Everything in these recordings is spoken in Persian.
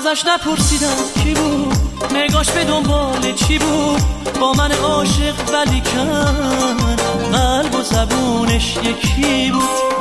ازش نپرسیدم کی بود، نگاش به دنبال چی بود، با من عاشق ولی کن قلب و زبونش یکی بود.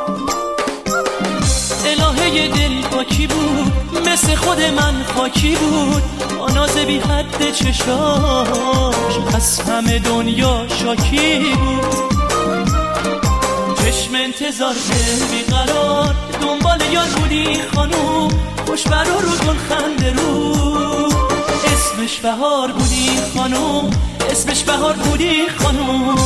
الهه دل با کی بود، مثل خود من خاکی بود، با ناز بی حد چشاش از همه دنیا شاکی بود. چشم انتظار دل بیقرار، دنبال یار بودی خانوم، خوش برا رو گل خنده رو، اسمش بهار بودی خانوم، اسمش بهار بودی خانوم.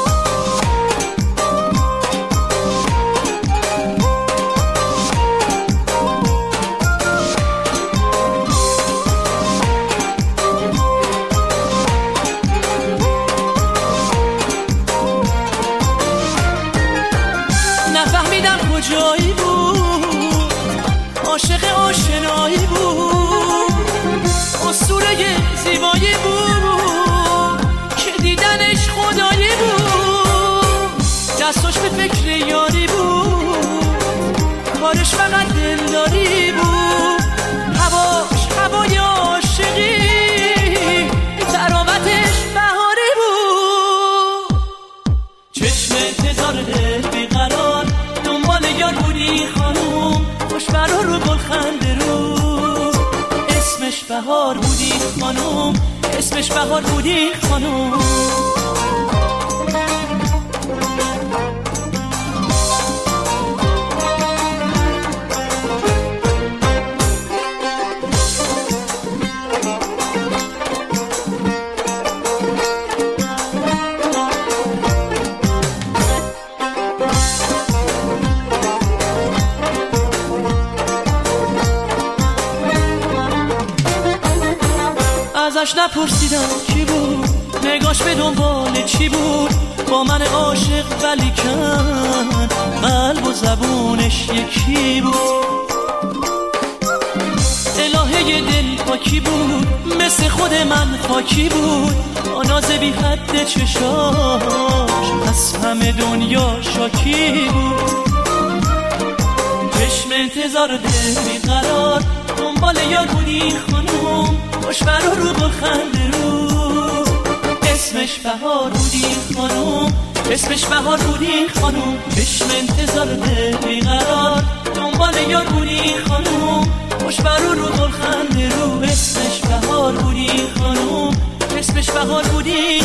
نفهمیدم کجایی بود، عاشق آشنایی بود، اسطوره زیبایی بود که دیدنش خدایی بود. دستاش به فکر یاری بود، کارش فقط دلداری بود، هواش هوای عاشقی، تراوتش بهاری بود. چشم انتظار دل بیقرار، دنبال یار بودی خانوم، خوش برا رو گل خنده رو، اسمش بهار بودی خانوم، اسمش بهار بودی خانوم. ازش نپرسیدم کی بود، نگاش به دنبال چی بود، با من عاشق ولی کن قلب و زبونش یکی بود. الهه دل با کی بود، مثل خود من خاکی بود، با ناز بی حد چشاش از همه دنیا شاکی بود. چشم انتظار دل بیقرار، دنبال یار بودی خانوم، خوش برا رو گل خنده رو، اسمش بهار بودی خانوم، اسمش بهار بودی خانوم. چشم انتظار دل بیقرار، دنبال یار بودی خانوم، خوش برا رو گل خنده رو، اسمش بهار بودی خانوم، اسمش بهار بودی